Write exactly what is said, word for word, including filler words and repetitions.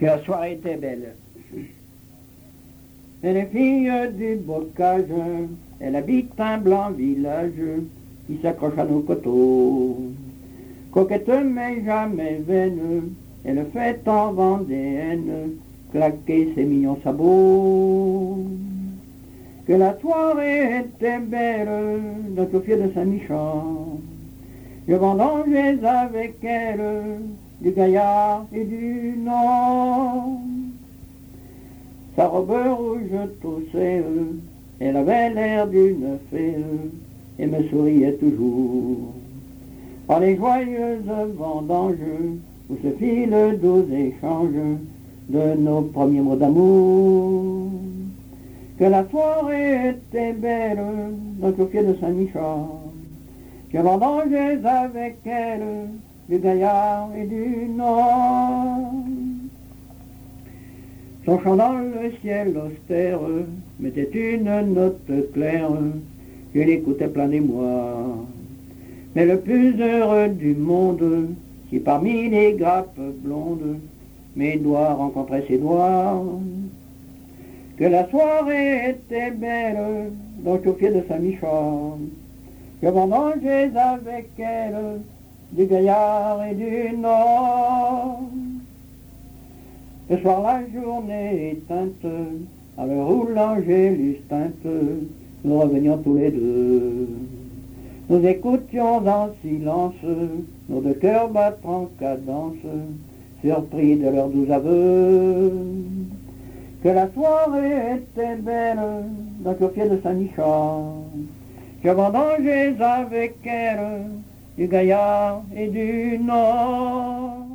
que la soirée était belle. Et les filles du bocage, elle habite un blanc village qui s'accroche à nos coteaux. Coquette mais jamais vaine, elle fait en vendéenne claquer ses mignons sabots. Que la soirée était belle dans le fier de Saint-Michel. Je vendangeais avec elle du Gaillard et du Nord. Sa robe rouge toussait, elle avait l'air d'une fée et me souriait toujours. Par les joyeuses vendanges où se fit le doux échange de nos premiers mots d'amour. Que la soirée était belle dans le fier de Saint-Michel. Je vendangeais avec elle du Gaillard et du Nord. Son chant dans le ciel austère mettait une note claire, je l'écoutais plein d'émoi. Mais le plus heureux du monde, si parmi les grappes blondes, mes doigts rencontraient ses doigts. Que la soirée était belle dans le fier de Saint-Michel. Je vendangeais avec elle du Gaillard et du Nord. Le soir, la journée éteinte, à l'heure où l'angélus teinte, nous revenions tous les deux. Nous écoutions en silence, nos deux cœurs battant cadence, surpris de leurs doux aveux. Que la soirée était belle dans le fier de Saint-Michel. Je vendangeais avec elle du Gaillard et du Nord.